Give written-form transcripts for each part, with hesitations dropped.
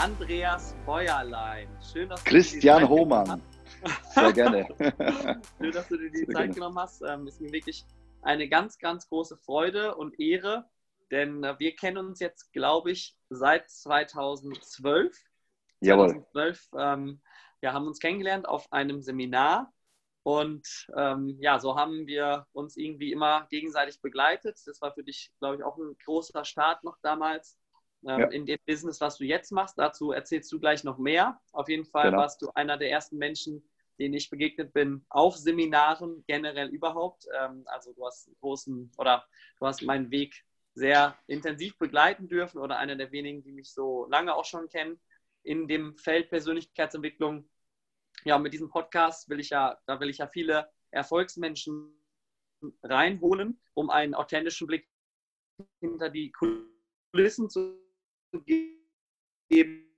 Andreas Bäuerlein. Schön, dass Christian Hohmann. Sehr gerne. Schön, dass du dir die Zeit genommen hast. Ist mir wirklich eine ganz, ganz große Freude und Ehre, denn wir kennen uns jetzt, glaube ich, seit 2012. Jawohl. 2012 haben uns kennengelernt auf einem Seminar und so haben wir uns irgendwie immer gegenseitig begleitet. Das war für dich, glaube ich, auch ein großer Start noch damals in dem Business, was du jetzt machst. Dazu erzählst du gleich noch mehr. Auf jeden Fall warst du einer der ersten Menschen, denen ich begegnet bin, auf Seminaren generell überhaupt. Also du hast meinen Weg sehr intensiv begleiten dürfen oder einer der wenigen, die mich so lange auch schon kennen in dem Feld Persönlichkeitsentwicklung. Ja, mit diesem Podcast will ich ja viele Erfolgsmenschen reinholen, um einen authentischen Blick hinter die Kulissen zu geben,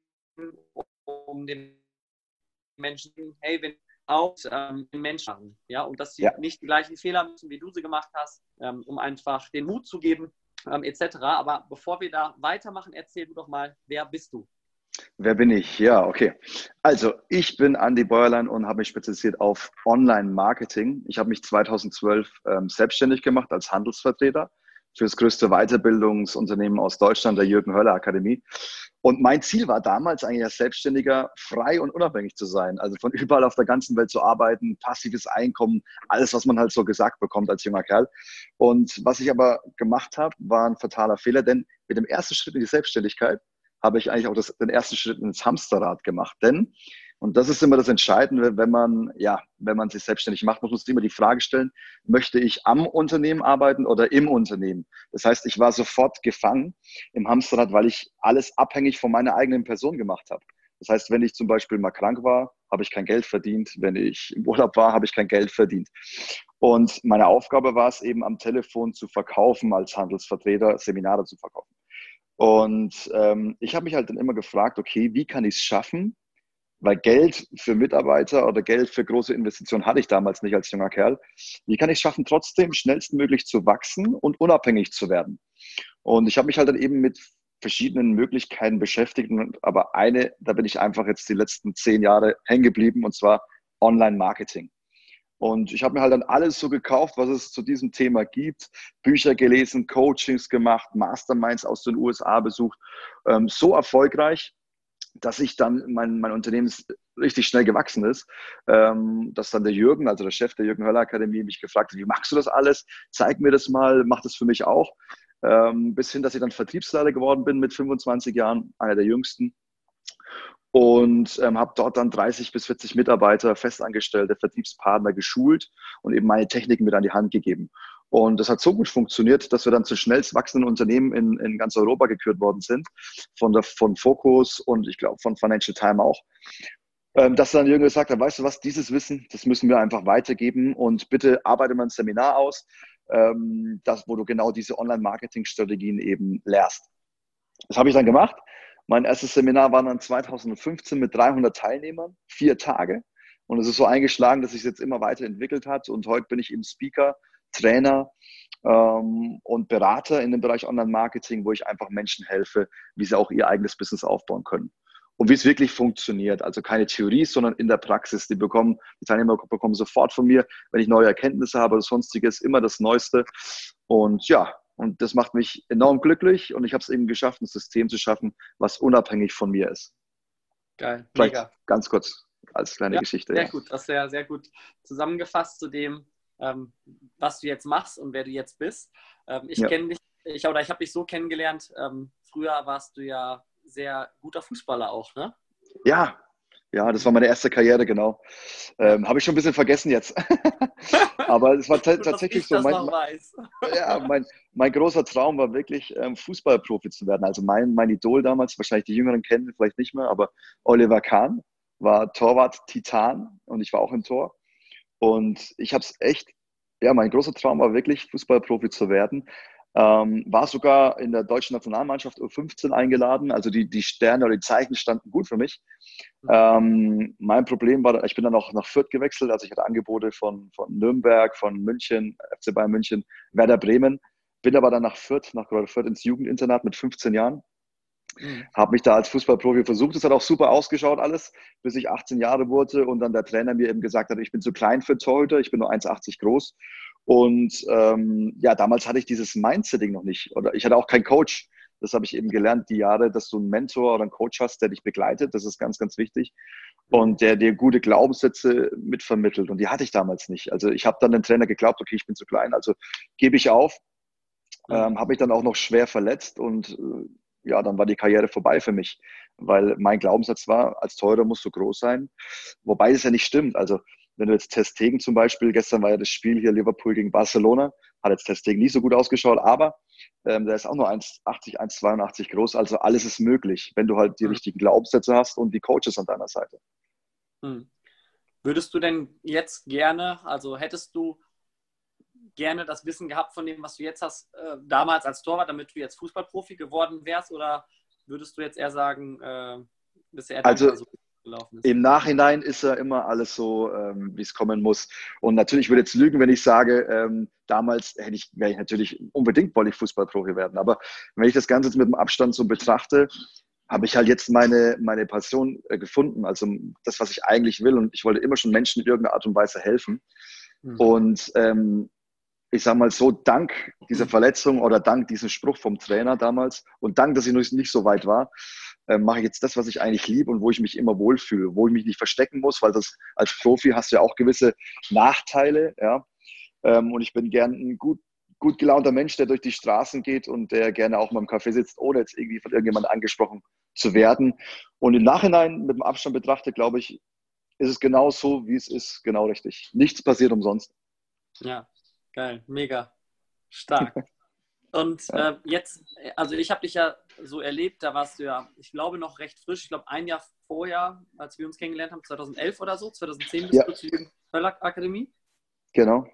um den Menschen, wenn auch den Menschen machen, ja, und dass sie nicht die gleichen Fehler müssen, wie du sie gemacht hast, um einfach den Mut zu geben, etc. Aber bevor wir da weitermachen, erzähl du doch mal, wer bist du? Wer bin ich? Ja, okay. Also, ich bin Andi Bäuerlein und habe mich spezialisiert auf Online-Marketing. Ich habe mich 2012 selbstständig gemacht als Handelsvertreter für das größte Weiterbildungsunternehmen aus Deutschland, der Jürgen Höller Akademie. Und mein Ziel war damals eigentlich als Selbstständiger frei und unabhängig zu sein. Also von überall auf der ganzen Welt zu arbeiten, passives Einkommen, alles, was man halt so gesagt bekommt als junger Kerl. Und was ich aber gemacht habe, war ein fataler Fehler, denn mit dem ersten Schritt in die Selbstständigkeit habe ich eigentlich auch den ersten Schritt ins Hamsterrad gemacht. Denn, und das ist immer das Entscheidende, wenn man sich selbstständig macht, muss man sich immer die Frage stellen, möchte ich am Unternehmen arbeiten oder im Unternehmen? Das heißt, ich war sofort gefangen im Hamsterrad, weil ich alles abhängig von meiner eigenen Person gemacht habe. Das heißt, wenn ich zum Beispiel mal krank war, habe ich kein Geld verdient. Wenn ich im Urlaub war, habe ich kein Geld verdient. Und meine Aufgabe war es eben, am Telefon zu verkaufen, als Handelsvertreter Seminare zu verkaufen. Und ich habe mich halt dann immer gefragt, okay, wie kann ich es schaffen? Weil Geld für Mitarbeiter oder Geld für große Investitionen hatte ich damals nicht als junger Kerl. Wie kann ich es schaffen, trotzdem schnellstmöglich zu wachsen und unabhängig zu werden? Und ich habe mich halt dann eben mit verschiedenen Möglichkeiten beschäftigt. Aber da bin ich einfach jetzt die letzten 10 Jahre hängen geblieben, und zwar Online-Marketing. Und ich habe mir halt dann alles so gekauft, was es zu diesem Thema gibt. Bücher gelesen, Coachings gemacht, Masterminds aus den USA besucht. So erfolgreich, dass ich dann mein Unternehmen richtig schnell gewachsen ist. Dass dann der Jürgen, also der Chef der Jürgen Höller Akademie, mich gefragt hat, wie machst du das alles? Zeig mir das mal, mach das für mich auch. Bis hin, dass ich dann Vertriebsleiter geworden bin mit 25 Jahren, einer der jüngsten. Und habe dort dann 30 bis 40 Mitarbeiter, festangestellte Vertriebspartner geschult und eben meine Techniken mit an die Hand gegeben. Und das hat so gut funktioniert, dass wir dann zu schnellst wachsenden Unternehmen in ganz Europa gekürt worden sind, von Focus und ich glaube von Financial Times auch. Dass dann Jürgen gesagt hat, weißt du was, dieses Wissen, das müssen wir einfach weitergeben und bitte arbeite mal ein Seminar aus, wo du genau diese Online-Marketing-Strategien eben lehrst. Das habe ich dann gemacht. Mein erstes Seminar war dann 2015 mit 300 Teilnehmern, 4 Tage. Und es ist so eingeschlagen, dass sich jetzt immer weiterentwickelt hat. Und heute bin ich eben Speaker, Trainer und Berater in dem Bereich Online-Marketing, wo ich einfach Menschen helfe, wie sie auch ihr eigenes Business aufbauen können. Und wie es wirklich funktioniert. Also keine Theorie, sondern in der Praxis. Die Teilnehmer bekommen sofort von mir, wenn ich neue Erkenntnisse habe oder sonstiges, immer das Neueste. Und und das macht mich enorm glücklich und ich habe es eben geschafft, ein System zu schaffen, was unabhängig von mir ist. Geil, vielleicht mega. Ganz kurz als kleine Geschichte. Sehr gut, das ist ja sehr gut zusammengefasst zu dem, was du jetzt machst und wer du jetzt bist. Ich kenne dich, ich habe dich so kennengelernt. Früher warst du ja sehr guter Fußballer auch, ne? Ja, das war meine erste Karriere, genau. Habe ich schon ein bisschen vergessen jetzt. Aber es war tatsächlich so. Mein großer Traum war wirklich, Fußballprofi zu werden. Also mein Idol damals, wahrscheinlich die Jüngeren kennen vielleicht nicht mehr, aber Oliver Kahn war Torwart-Titan und ich war auch im Tor. Und ich habe es echt, mein großer Traum war wirklich, Fußballprofi zu werden. War sogar in der deutschen Nationalmannschaft U15 eingeladen. Also die Sterne oder die Zeichen standen gut für mich. Mein Problem war, ich bin dann auch nach Fürth gewechselt. Also ich hatte Angebote von Nürnberg, von München, FC Bayern München, Werder Bremen. Bin aber dann nach Kräuter Fürth ins Jugendinternat mit 15 Jahren. Mhm. Habe mich da als Fußballprofi versucht. Es hat auch super ausgeschaut alles, bis ich 18 Jahre wurde und dann der Trainer mir eben gesagt hat, ich bin zu klein für Torhüter, ich bin nur 1,80 groß. Und ja, damals hatte ich dieses Mindsetting noch nicht. Oder ich hatte auch keinen Coach. Das habe ich eben gelernt, die Jahre, dass du einen Mentor oder einen Coach hast, der dich begleitet. Das ist ganz, ganz wichtig. Mhm. Und der dir gute Glaubenssätze mitvermittelt. Und die hatte ich damals nicht. Also ich habe dann dem Trainer geglaubt, okay, ich bin zu klein, also gebe ich auf. Mhm. Habe mich dann auch noch schwer verletzt und ja, dann war die Karriere vorbei für mich, weil mein Glaubenssatz war, als Torhüter musst du groß sein, wobei das ja nicht stimmt. Also wenn du jetzt Ter Stegen zum Beispiel, gestern war ja das Spiel hier Liverpool gegen Barcelona, hat jetzt Ter Stegen nicht so gut ausgeschaut, aber der ist auch nur 1,80, 1,82 groß, also alles ist möglich, wenn du halt die Mhm. richtigen Glaubenssätze hast und die Coaches an deiner Seite. Mhm. Würdest du denn jetzt gerne, also hättest du gerne das Wissen gehabt von dem, was du jetzt hast, damals als Torwart, damit du jetzt Fußballprofi geworden wärst? Oder würdest du jetzt eher sagen, bist du eher Also dankbar, so wie es gelaufen ist? im Nachhinein ist ja immer alles so, wie es kommen muss. Und natürlich würde ich jetzt lügen, wenn ich sage, damals wäre ich natürlich unbedingt wollte ich Fußballprofi werden. Aber wenn ich das Ganze jetzt mit dem Abstand so betrachte, habe ich halt jetzt meine Passion gefunden. Also das, was ich eigentlich will. Und ich wollte immer schon Menschen in irgendeiner Art und Weise helfen. Mhm. Und ich sage mal so, dank dieser Verletzung oder dank diesem Spruch vom Trainer damals und dank, dass ich noch nicht so weit war, mache ich jetzt das, was ich eigentlich liebe und wo ich mich immer wohlfühle, wo ich mich nicht verstecken muss, weil das als Profi hast du ja auch gewisse Nachteile, ja. Und ich bin gern ein gut gelaunter Mensch, der durch die Straßen geht und der gerne auch mal im Café sitzt, ohne jetzt irgendwie von irgendjemandem angesprochen zu werden. Und im Nachhinein, mit dem Abstand betrachtet, glaube ich, ist es genau so, wie es ist, genau richtig. Nichts passiert umsonst. Ja, geil, mega stark. Und Ja, jetzt, also ich habe dich ja so erlebt, da warst du ja, ich glaube, noch recht frisch. Ich glaube, ein Jahr vorher, als wir uns kennengelernt haben, 2011 oder so, 2010 ja, bist du zur Jürgen Höller Akademie. genau.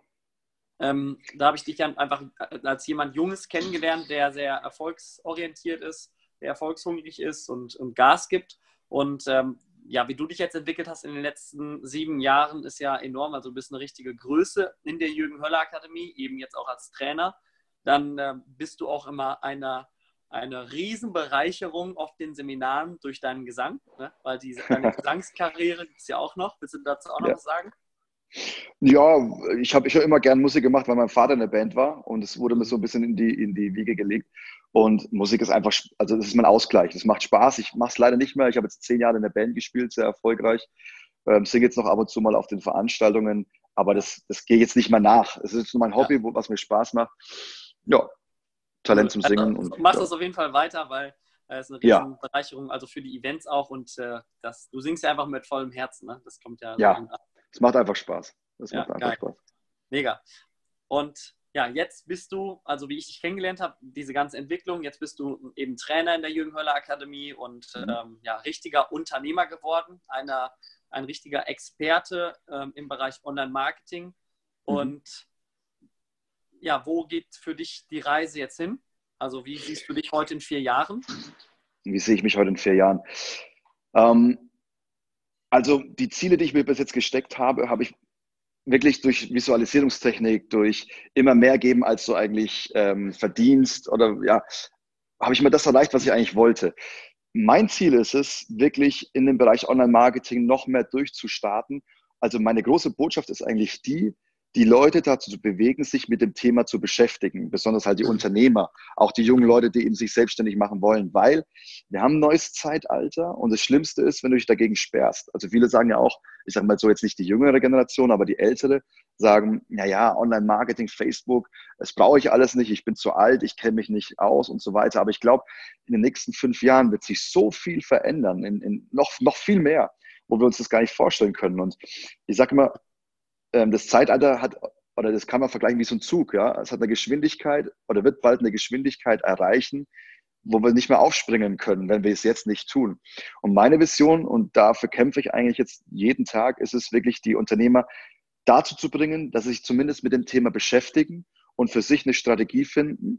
Da habe ich dich dann einfach als jemand Junges kennengelernt, der sehr erfolgsorientiert ist, der erfolgshungrig ist und Gas gibt. Und ja, wie du dich jetzt entwickelt hast in den letzten 7 Jahren, ist ja enorm. Also du bist eine richtige Größe in der Jürgen Höller Akademie, eben jetzt auch als Trainer. Dann bist du auch immer eine Riesenbereicherung auf den Seminaren durch deinen Gesang, ne? Weil deine Gesangskarriere gibt es ja auch noch. Willst du dazu auch noch Ja. was sagen? Ja, ich hab immer gern Musik gemacht, weil mein Vater in der Band war und es wurde mir so Mhm. ein bisschen in die Wiege gelegt. Und Musik ist einfach, also das ist mein Ausgleich. Das macht Spaß. Ich mache es leider nicht mehr. Ich habe jetzt 10 Jahre in der Band gespielt, sehr erfolgreich. Singe jetzt noch ab und zu mal auf den Veranstaltungen, aber Ja, das gehe ich jetzt nicht mehr nach. Es ist nur mein ja. Hobby, was mir Spaß macht. Ja, Talent Cool. zum Singen Also und machst ja. das auf jeden Fall weiter, weil es eine Ja, Riesenbereicherung, also für die Events auch und du singst ja einfach mit vollem Herzen, ne? Das kommt ja sehr ja, gut an. es macht einfach Spaß. Es Ja, macht einfach geil. Spaß. Mega. Und ja, jetzt bist du, also wie ich dich kennengelernt habe, diese ganze Entwicklung, jetzt bist du eben Trainer in der Jürgen Höller Akademie und Mhm. ja, richtiger Unternehmer geworden, ein richtiger Experte im Bereich Online-Marketing. Mhm. Und ja, wo geht für dich die Reise jetzt hin? Also wie siehst du dich heute in 4 Jahren? Wie sehe ich mich heute in 4 Jahren? Ähm, also die Ziele, die ich mir bis jetzt gesteckt habe, habe ich wirklich durch Visualisierungstechnik, durch immer mehr geben, als du eigentlich verdienst oder ja, habe ich mir das erreicht, was ich eigentlich wollte. Mein Ziel ist es, wirklich in dem Bereich Online-Marketing noch mehr durchzustarten. Also meine große Botschaft ist eigentlich die Leute dazu zu bewegen, sich mit dem Thema zu beschäftigen, besonders halt die Unternehmer, auch die jungen Leute, die eben sich selbstständig machen wollen, weil wir haben ein neues Zeitalter und das Schlimmste ist, wenn du dich dagegen sperrst. Also viele sagen ja auch, ich sage mal so jetzt nicht die jüngere Generation, aber die ältere, sagen, naja, Online-Marketing, Facebook, das brauche ich alles nicht, ich bin zu alt, ich kenne mich nicht aus und so weiter. Aber ich glaube, in den nächsten 5 Jahren wird sich so viel verändern, in noch viel mehr, wo wir uns das gar nicht vorstellen können. Und ich sage immer, das Zeitalter hat, oder das kann man vergleichen wie so ein Zug, ja. Es hat eine Geschwindigkeit oder wird bald eine Geschwindigkeit erreichen, wo wir nicht mehr aufspringen können, wenn wir es jetzt nicht tun. Und meine Vision, und dafür kämpfe ich eigentlich jetzt jeden Tag, ist es wirklich, die Unternehmer dazu zu bringen, dass sie sich zumindest mit dem Thema beschäftigen und für sich eine Strategie finden,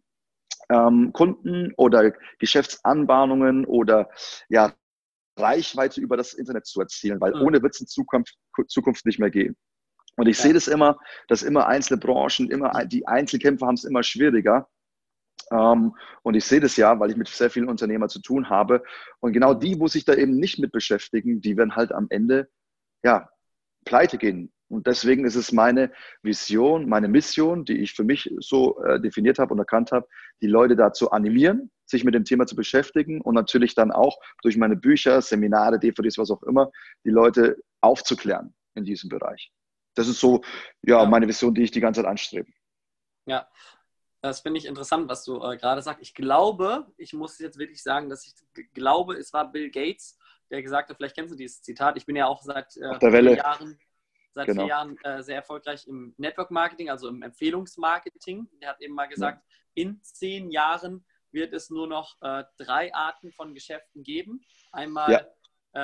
Kunden oder Geschäftsanbahnungen oder ja, Reichweite über das Internet zu erzielen, weil Mhm. ohne wird es in Zukunft nicht mehr gehen. Und ich sehe Ja. das immer, dass immer einzelne Branchen, immer die Einzelkämpfer haben es immer schwieriger. Und ich sehe das ja, weil ich mit sehr vielen Unternehmern zu tun habe. Und genau die, wo sich da eben nicht mit beschäftigen, die werden halt am Ende, ja, pleite gehen. Und deswegen ist es meine Vision, meine Mission, die ich für mich so definiert habe und erkannt habe, die Leute dazu animieren, sich mit dem Thema zu beschäftigen und natürlich dann auch durch meine Bücher, Seminare, DVDs, was auch immer, die Leute aufzuklären in diesem Bereich. Das ist so, ja, Ja, meine Vision, die ich die ganze Zeit anstrebe. ja. Das finde ich interessant, was du gerade sagst. Ich glaube, ich muss jetzt wirklich sagen, dass ich glaube, es war Bill Gates, der gesagt hat, vielleicht kennst du dieses Zitat, ich bin ja auch seit Auf der vier Welle, Jahren, genau. sehr erfolgreich im Network Marketing, also im Empfehlungsmarketing. Der hat eben mal Ja, gesagt, in 10 Jahren wird es nur noch 3 Arten von Geschäften geben. ja, Einmal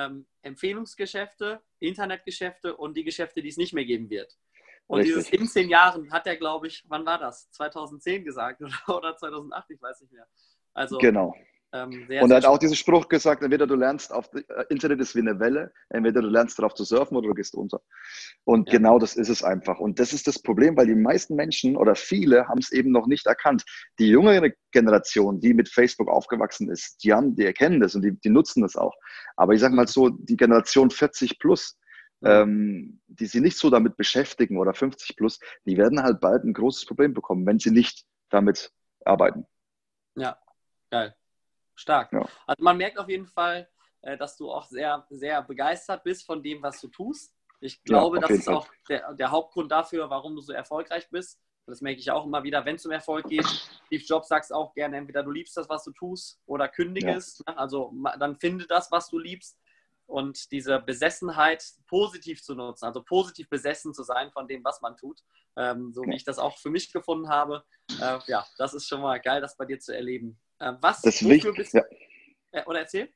Empfehlungsgeschäfte, Internetgeschäfte und die Geschäfte, die es nicht mehr geben wird. Und dieses richtig. in 10 Jahren hat er, glaube ich, wann war das? 2010 gesagt oder 2008, ich weiß nicht mehr. Also Genau. sehr, Und er sehr hat auch spannend. diesen Spruch gesagt, entweder du lernst Internet ist wie eine Welle, entweder du lernst darauf zu surfen oder du gehst unter. Und Ja, genau das ist es einfach. Und das ist das Problem, weil die meisten Menschen oder viele haben es eben noch nicht erkannt. Die jüngere Generation, die mit Facebook aufgewachsen ist, die erkennen das und die nutzen das auch. Aber ich sage mal so, die Generation 40 plus, mhm. die sich nicht so damit beschäftigen oder 50 plus, die werden halt bald ein großes Problem bekommen, wenn sie nicht damit arbeiten. Ja, geil. Stark. Ja, Also man merkt auf jeden Fall, dass du auch sehr, sehr begeistert bist von dem, was du tust. Ich ja, glaube, auf das jeden ist Fall. auch der Hauptgrund dafür, warum du so erfolgreich bist. Das merke ich auch immer wieder, wenn es um Erfolg geht. Steve Jobs sagt auch gerne, entweder du liebst das, was du tust, oder kündige Ja, es. Ne? Also dann finde das, was du liebst. Und diese Besessenheit positiv zu nutzen, also positiv besessen zu sein von dem, was man tut, so wie ja. ich das auch für mich gefunden habe. Ja, das ist schon mal geil, das bei dir zu erleben. Das Wofür Wichtig, bist ja. oder erzähl?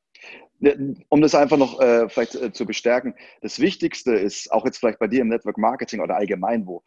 Ja, um das einfach noch vielleicht zu bestärken, das Wichtigste ist, auch jetzt vielleicht bei dir im Network Marketing oder allgemein wo,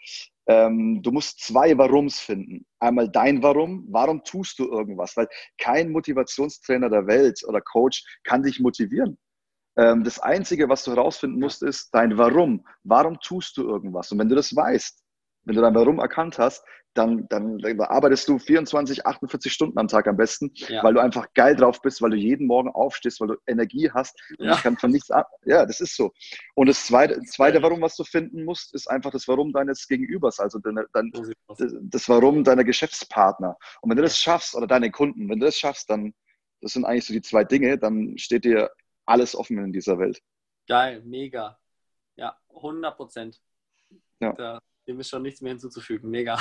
du musst zwei Warums finden. Einmal dein Warum, warum tust du irgendwas? Weil kein Motivationstrainer der Welt oder Coach kann dich motivieren. Das Einzige, was du herausfinden Ja, musst, ist dein Warum. Warum tust du irgendwas? Und wenn du das weißt, wenn du dein Warum erkannt hast, dann arbeitest du 24, 48 Stunden am Tag am besten, ja, weil du einfach geil drauf bist, weil du jeden Morgen aufstehst, weil du Energie hast und ja, ich kann von nichts ab. Ja, das ist so. Und das zweite geil. Warum, was du finden musst, ist einfach das Warum deines Gegenübers, also So sieht aus. das Warum deiner Geschäftspartner. Und wenn du das Ja, schaffst oder deine Kunden, wenn du das schaffst, dann, das sind eigentlich so die zwei Dinge, dann steht dir alles offen in dieser Welt. geil, mega. Ja, 100%. Ja, Dem ist schon nichts mehr hinzuzufügen. Mega.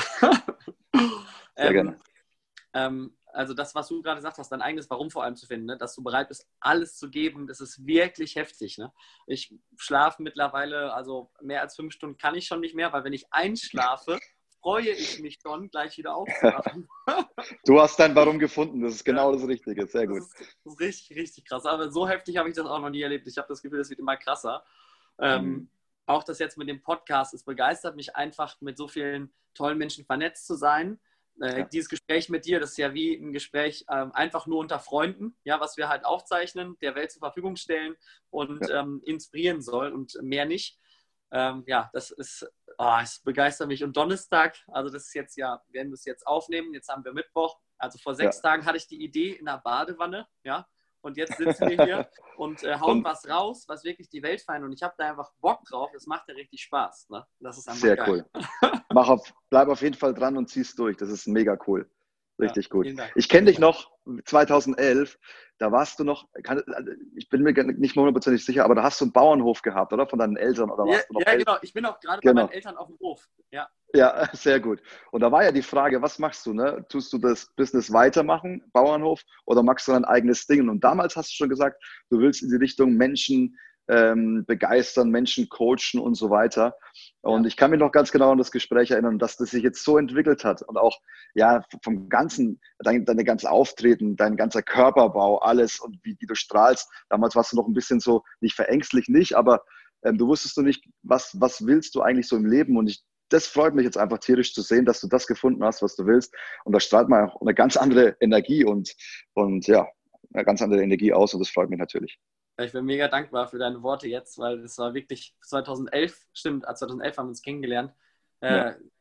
sehr gerne. ähm, also das, was du gerade gesagt hast, dein eigenes Warum vor allem zu finden, ne? Dass du bereit bist, alles zu geben, das ist wirklich heftig. Ne? Ich schlafe mittlerweile, also mehr als 5 Stunden kann ich schon nicht mehr, weil wenn ich einschlafe, freue ich mich schon, gleich wieder aufzuwachen. Du hast dein Warum gefunden, das ist Ja, genau das Richtige, sehr das gut. ist richtig, richtig krass. Aber so heftig habe ich das auch noch nie erlebt. Ich habe das Gefühl, das wird immer krasser. Mhm. Auch das jetzt mit dem Podcast, es begeistert mich einfach, mit so vielen tollen Menschen vernetzt zu sein. Ja, Dieses Gespräch mit dir, das ist ja wie ein Gespräch einfach nur unter Freunden, ja, was wir halt aufzeichnen, der Welt zur Verfügung stellen und ja, inspirieren soll und mehr nicht. Ja, das ist, es begeistert mich. Und Donnerstag, also das ist jetzt ja, werden wir es jetzt aufnehmen, jetzt haben wir Mittwoch. Also vor ja. 6 Tagen hatte ich die Idee in der Badewanne, ja, und jetzt sitzen wir hier und hauen Dann was raus, was wirklich die Welt feiern. Und ich habe da einfach Bock drauf. Das macht ja richtig Spaß. Ne? Das ist einfach sehr geil. cool. Bleib auf jeden Fall dran und zieh's durch. Das ist mega cool. Ja, Richtig gut. vielen Dank. Ich kenne Vielen dich Dank. noch 2011, da warst du noch, ich bin mir nicht mehr hundertprozentig sicher, aber da hast du einen Bauernhof gehabt, oder? Von deinen Eltern, oder Ja, warst du noch ja, älter? genau. Ich bin auch gerade bei meinen Genau. Eltern auf dem Hof. Ja, Ja, sehr gut. Und da war ja die Frage, was machst du, ne? Tust du das Business weitermachen, Bauernhof, oder machst du dein eigenes Ding? Und damals hast du schon gesagt, du willst in die Richtung Menschen begeistern, Menschen coachen und so weiter. Und ja, ich kann mich noch ganz genau an das Gespräch erinnern, dass das sich jetzt so entwickelt hat und auch ja vom ganzen, deine ganze Auftreten, dein ganzer Körperbau, alles und wie du strahlst. Damals warst du noch ein bisschen so, nicht verängstlich, nicht, aber du wusstest du nicht, was willst du eigentlich so im Leben? Und das freut mich jetzt einfach tierisch zu sehen, dass du das gefunden hast, was du willst. Und da strahlt man auch eine ganz andere Energie und ja, eine ganz andere Energie aus und das freut mich natürlich. ich bin mega dankbar für deine Worte jetzt, weil es war wirklich 2011, stimmt, 2011 haben wir uns kennengelernt. Ja,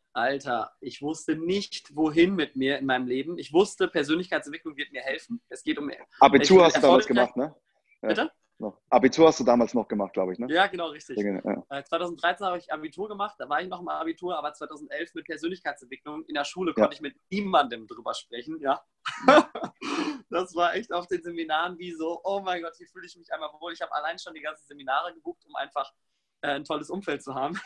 Alter, ich wusste nicht, wohin mit mir in meinem Leben. Ich wusste, Persönlichkeitsentwicklung wird mir helfen. Es geht um... Abitur hast du damals gemacht, ne? Ja, Bitte? noch. Abitur hast du damals noch gemacht, glaube ich, ne? Ja, genau, richtig. Ja. 2013 habe ich Abitur gemacht, da war ich noch im Abitur, aber 2011 mit Persönlichkeitsentwicklung in der Schule Ja. konnte ich mit niemandem drüber sprechen, ja. Das war echt auf den Seminaren wie so, oh mein Gott, hier fühle ich mich einmal wohl. Ich habe allein schon die ganzen Seminare gebucht, um einfach ein tolles Umfeld zu haben.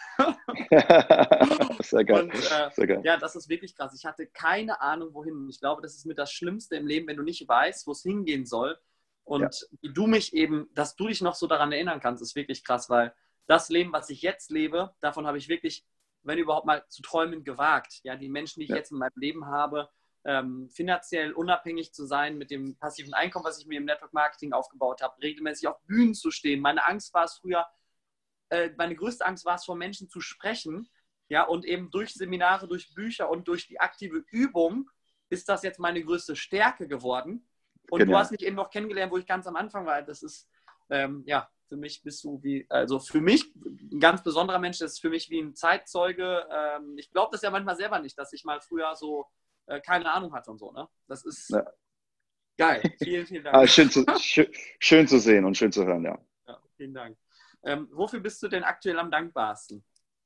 Sehr geil. Und Sehr geil. ja, das ist wirklich krass. Ich hatte keine Ahnung, wohin. Ich glaube, das ist mit das Schlimmste im Leben, wenn du nicht weißt, wo es hingehen soll. Und wie du mich eben, dass du dich noch so daran erinnern kannst, ist wirklich krass, weil das Leben, was ich jetzt lebe, davon habe ich wirklich, wenn überhaupt mal zu träumen, gewagt. Ja, die Menschen, die ich jetzt in meinem Leben habe, finanziell unabhängig zu sein mit dem passiven Einkommen, was ich mir im Network Marketing aufgebaut habe, regelmäßig auf Bühnen zu stehen. Meine Angst war es früher, meine größte Angst war es, vor Menschen zu sprechen. Ja, und eben durch Seminare, durch Bücher und durch die aktive Übung ist das jetzt meine größte Stärke geworden. Und du hast mich eben noch kennengelernt, wo ich ganz am Anfang war. Das ist, ja, für mich bist du wie, also für mich ein ganz besonderer Mensch, das ist für mich wie ein Zeitzeuge. Ich glaube das ja manchmal selber nicht, dass ich mal früher so keine Ahnung hatte und so, ne? Das ist geil. Vielen, vielen Dank. Schön zu sehen und schön zu hören, ja. Ja, vielen Dank. Wofür bist du denn aktuell am dankbarsten?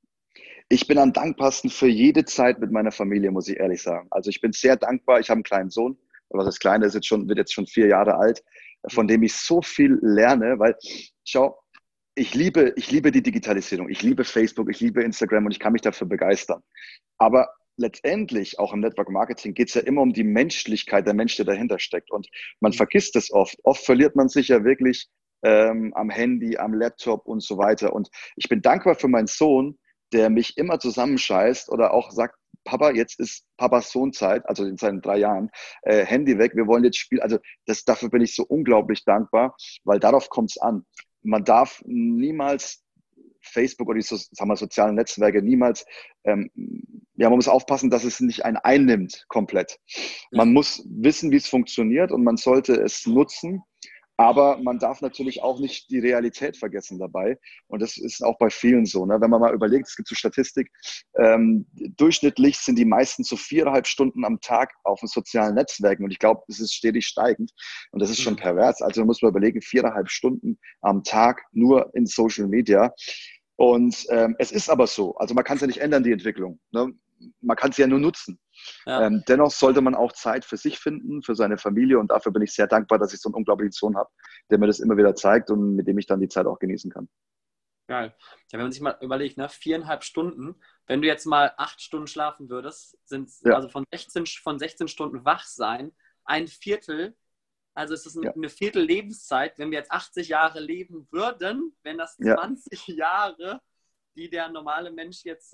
Ich bin am dankbarsten für jede Zeit mit meiner Familie, muss ich ehrlich sagen. Also ich bin sehr dankbar. Ich habe einen kleinen Sohn, was das Kleine ist wird jetzt schon 4 Jahre alt, von dem ich so viel lerne, weil, schau, ich liebe die Digitalisierung. Ich liebe Facebook, ich liebe Instagram und ich kann mich dafür begeistern. Aber letztendlich, auch im Network Marketing, geht es ja immer um die Menschlichkeit, der Mensch, der dahinter steckt. Und man vergisst es oft. Oft verliert man sich ja wirklich am Handy, am Laptop und so weiter. Und ich bin dankbar für meinen Sohn, der mich immer zusammenscheißt oder auch sagt, Papa, jetzt ist Papas Sohnzeit, also in seinen 3 Jahren, Handy weg, wir wollen jetzt spielen. Also dafür bin ich so unglaublich dankbar, weil darauf kommt es an. Man darf niemals Facebook oder die sozialen Netzwerke niemals, man muss aufpassen, dass es nicht einen einnimmt komplett. Man muss wissen, wie es funktioniert und man sollte es nutzen. Aber man darf natürlich auch nicht die Realität vergessen dabei. Und das ist auch bei vielen so. Ne? Wenn man mal überlegt, es gibt so Statistik, durchschnittlich sind die meisten so 4,5 Stunden am Tag auf den sozialen Netzwerken. Und ich glaube, es ist stetig steigend. Und das ist schon pervers. Also man muss mal überlegen, 4,5 Stunden am Tag nur in Social Media. Und es ist aber so. Also man kann es ja nicht ändern, die Entwicklung. Ne? Man kann es ja nur nutzen. Ja. Dennoch sollte man auch Zeit für sich finden, für seine Familie und dafür bin ich sehr dankbar, dass ich so einen unglaublichen Sohn habe, der mir das immer wieder zeigt und mit dem ich dann die Zeit auch genießen kann. Geil. Ja, wenn man sich mal überlegt, ne, 4,5 Stunden, wenn du jetzt mal 8 Stunden schlafen würdest, sind also von 16 Stunden wach sein, ein Viertel, also es ist eine Viertel Lebenszeit, wenn wir jetzt 80 Jahre leben würden, wenn das 20 Jahre, die der normale Mensch jetzt,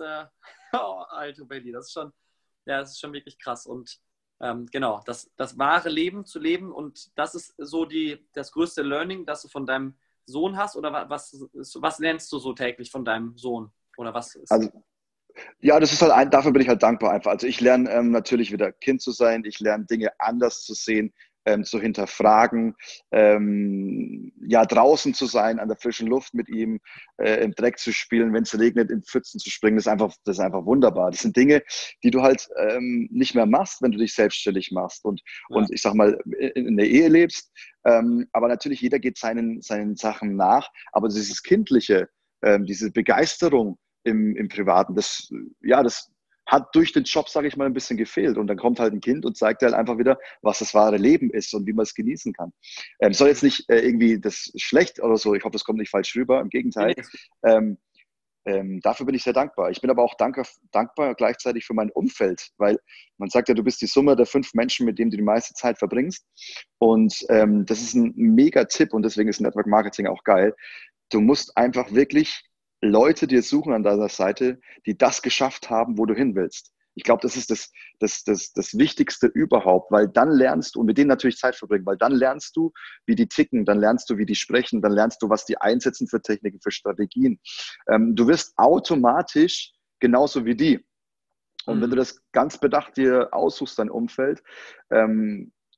alter Belly, das ist schon wirklich krass. Und genau, das wahre Leben zu leben und das ist so das größte Learning, das du von deinem Sohn hast oder was lernst du so täglich von deinem Sohn? Oder was ist also, ja, das ist halt dafür bin ich halt dankbar einfach. Also ich lerne natürlich wieder Kind zu sein, ich lerne Dinge anders zu sehen, zu hinterfragen, draußen zu sein, an der frischen Luft mit ihm, im Dreck zu spielen, wenn es regnet, in Pfützen zu springen, das ist einfach wunderbar. Das sind Dinge, die du halt nicht mehr machst, wenn du dich selbstständig machst und ich sag mal, in der Ehe lebst. Aber natürlich, jeder geht seinen Sachen nach, aber dieses Kindliche, diese Begeisterung im Privaten, das hat durch den Job, sage ich mal, ein bisschen gefehlt. Und dann kommt halt ein Kind und zeigt halt einfach wieder, was das wahre Leben ist und wie man es genießen kann. Soll jetzt nicht irgendwie das schlecht oder so, ich hoffe, das kommt nicht falsch rüber, im Gegenteil. Dafür bin ich sehr dankbar. Ich bin aber auch dankbar gleichzeitig für mein Umfeld, weil man sagt ja, du bist die Summe der 5 Menschen, mit denen du die meiste Zeit verbringst. Und das ist ein mega Tipp und deswegen ist Network Marketing auch geil. Du musst einfach wirklich Leute dir suchen an deiner Seite, die das geschafft haben, wo du hin willst. Ich glaube, das ist das Wichtigste überhaupt, weil dann lernst du, und mit denen natürlich Zeit verbringen, weil dann lernst du, wie die ticken, dann lernst du, wie die sprechen, dann lernst du, was die einsetzen für Techniken, für Strategien. Du wirst automatisch genauso wie die. Und wenn du das ganz bedacht dir aussuchst, dein Umfeld,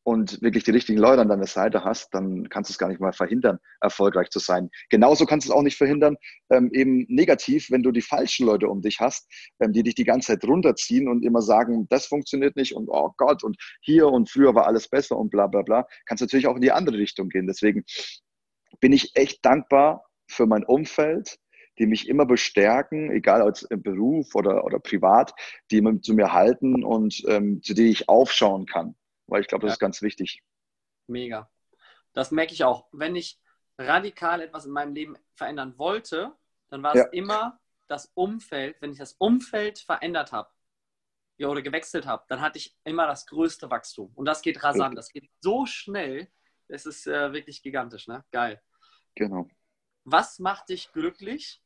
und wirklich die richtigen Leute an deiner Seite hast, dann kannst du es gar nicht mal verhindern, erfolgreich zu sein. Genauso kannst du es auch nicht verhindern, eben negativ, wenn du die falschen Leute um dich hast, die dich die ganze Zeit runterziehen und immer sagen, das funktioniert nicht und oh Gott und hier und früher war alles besser und bla bla bla, kannst natürlich auch in die andere Richtung gehen. Deswegen bin ich echt dankbar für mein Umfeld, die mich immer bestärken, egal ob im Beruf oder privat, die immer zu mir halten und zu denen ich aufschauen kann. Weil ich glaube, das Ja, ist ganz wichtig. mega. Das merke ich auch. Wenn ich radikal etwas in meinem Leben verändern wollte, dann war es Ja, immer das Umfeld. Wenn ich das Umfeld verändert habe, ja, oder gewechselt habe, dann hatte ich immer das größte Wachstum. Und das geht rasant. richtig. Das geht so schnell. Es ist wirklich gigantisch, ne? Geil. Genau. Was macht dich glücklich?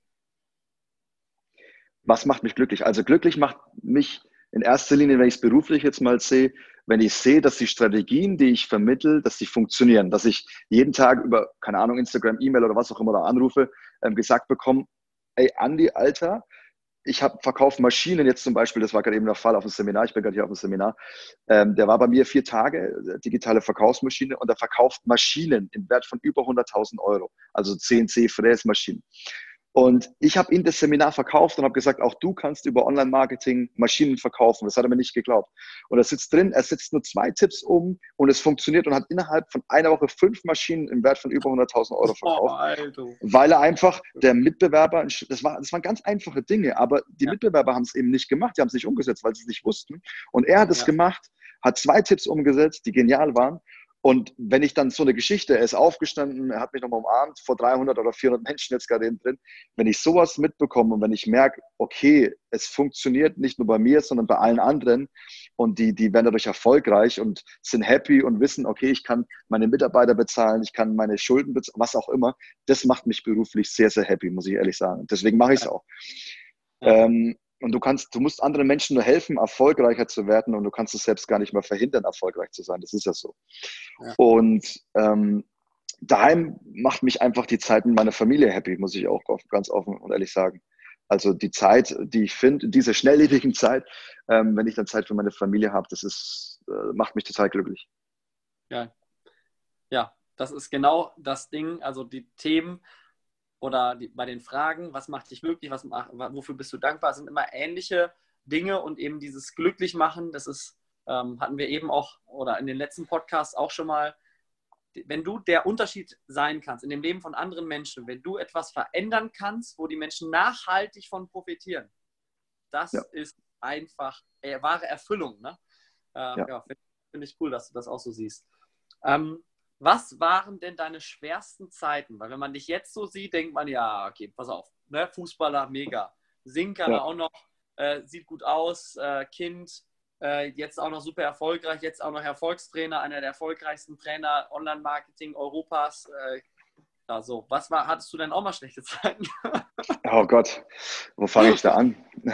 Was macht mich glücklich? Also glücklich macht mich in erster Linie, wenn ich es beruflich jetzt mal sehe, wenn ich sehe, dass die Strategien, die ich vermittle, dass die funktionieren, dass ich jeden Tag über, keine Ahnung, Instagram, E-Mail oder was auch immer da anrufe, gesagt bekomme, ey Andi, Alter, ich habe verkauft Maschinen jetzt zum Beispiel, das war gerade eben der Fall auf dem Seminar, ich bin gerade hier auf dem Seminar, der war bei mir 4 Tage, digitale Verkaufsmaschine und er verkauft Maschinen im Wert von über 100.000 Euro, also CNC-Fräsmaschinen. Und ich habe ihm das Seminar verkauft und habe gesagt, auch du kannst über Online-Marketing Maschinen verkaufen. Das hat er mir nicht geglaubt. Und er sitzt drin, er setzt nur 2 Tipps um und es funktioniert und hat innerhalb von einer Woche 5 Maschinen im Wert von über 100.000 Euro Oh, verkauft, Alter. weil er einfach der Mitbewerber, das waren ganz einfache Dinge, aber die Ja, Mitbewerber haben es eben nicht gemacht, die haben es nicht umgesetzt, weil sie es nicht wussten. Und er hat es ja, gemacht, hat 2 Tipps umgesetzt, die genial waren. Und wenn ich dann so eine Geschichte, er ist aufgestanden, er hat mich nochmal umarmt, vor 300 oder 400 Menschen jetzt gerade eben drin, wenn ich sowas mitbekomme und wenn ich merke, okay, es funktioniert nicht nur bei mir, sondern bei allen anderen und die werden dadurch erfolgreich und sind happy und wissen, okay, ich kann meine Mitarbeiter bezahlen, ich kann meine Schulden bezahlen, was auch immer, das macht mich beruflich sehr, sehr happy, muss ich ehrlich sagen. Deswegen mache ich es auch. ja, Und du musst anderen Menschen nur helfen, erfolgreicher zu werden und du kannst es selbst gar nicht mehr verhindern, erfolgreich zu sein. Das ist ja so. ja. Und daheim macht mich einfach die Zeit mit meiner Familie happy, muss ich auch ganz offen und ehrlich sagen. Also die Zeit, die ich finde, in dieser schnelllebigen Zeit, wenn ich dann Zeit für meine Familie habe, macht mich total glücklich. Ja, ja, das ist genau das Ding. Also die Themen oder bei den Fragen, was macht dich glücklich, wofür bist du dankbar, sind immer ähnliche Dinge und eben dieses Glücklichmachen, das ist, hatten wir eben auch oder in den letzten Podcasts auch schon mal, wenn du der Unterschied sein kannst in dem Leben von anderen Menschen, wenn du etwas verändern kannst, wo die Menschen nachhaltig von profitieren, Ja, das ist einfach wahre Erfüllung. Ne? ja. Ja, finde ich cool, dass du das auch so siehst. Was waren denn deine schwersten Zeiten? Weil wenn man dich jetzt so sieht, denkt man, ja, okay, pass auf, ne? Fußballer, mega. Singen kann Ja. er auch noch, sieht gut aus, Kind, jetzt auch noch super erfolgreich, jetzt auch noch Erfolgstrainer, einer der erfolgreichsten Trainer Online-Marketing Europas. So. Hattest du denn auch mal schlechte Zeiten? Oh Gott, wo fange ich da an?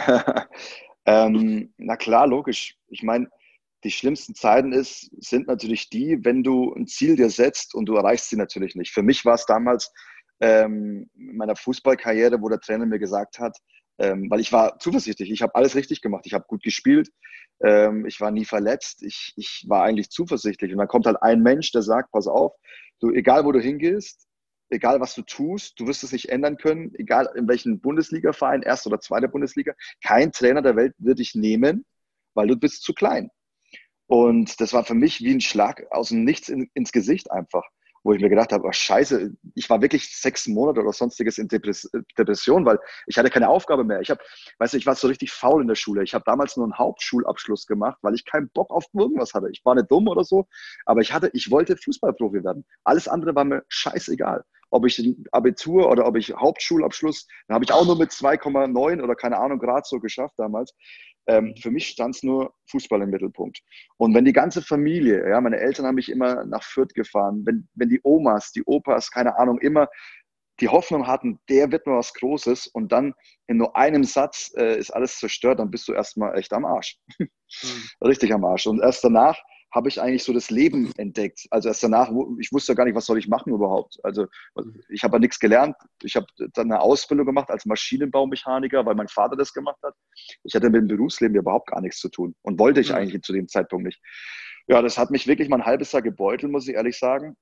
Na klar, logisch. Ich meine, die schlimmsten Zeiten sind natürlich die, wenn du ein Ziel dir setzt und du erreichst sie natürlich nicht. Für mich war es damals in meiner Fußballkarriere, wo der Trainer mir gesagt hat, weil ich war zuversichtlich, ich habe alles richtig gemacht, ich habe gut gespielt, ich war nie verletzt, ich war eigentlich zuversichtlich. Und dann kommt halt ein Mensch, der sagt, pass auf, du, egal wo du hingehst, egal was du tust, du wirst es nicht ändern können, egal in welchen Bundesliga-Verein, erste oder zweite Bundesliga, kein Trainer der Welt wird dich nehmen, weil du bist zu klein. Und das war für mich wie ein Schlag aus dem Nichts ins Gesicht einfach, wo ich mir gedacht habe, oh Scheiße, ich war wirklich 6 Monate oder sonstiges in Depression, weil ich hatte keine Aufgabe mehr. Weißt du, ich war so richtig faul in der Schule. Ich habe damals nur einen Hauptschulabschluss gemacht, weil ich keinen Bock auf irgendwas hatte. Ich war nicht dumm oder so, aber ich wollte Fußballprofi werden. Alles andere war mir scheißegal. Ob ich ein Abitur oder ob ich Hauptschulabschluss, dann habe ich auch nur mit 2,9 oder keine Ahnung Grad so geschafft damals. Für mich stand es nur Fußball im Mittelpunkt. Und wenn die ganze Familie, ja, meine Eltern haben mich immer nach Fürth gefahren, wenn die Omas, die Opas, keine Ahnung, immer die Hoffnung hatten, der wird mal was Großes und dann in nur einem Satz ist alles zerstört, dann bist du erstmal echt am Arsch. Hm. Richtig am Arsch. Und erst danach habe ich eigentlich so das Leben entdeckt. Also erst danach, ich wusste gar nicht, was soll ich machen überhaupt. Also ich habe ja nichts gelernt. Ich habe dann eine Ausbildung gemacht als Maschinenbaumechaniker, weil mein Vater das gemacht hat. Ich hatte mit dem Berufsleben überhaupt gar nichts zu tun und wollte ich Hm. eigentlich zu dem Zeitpunkt nicht. Ja, das hat mich wirklich mal ein halbes Jahr gebeutelt, muss ich ehrlich sagen.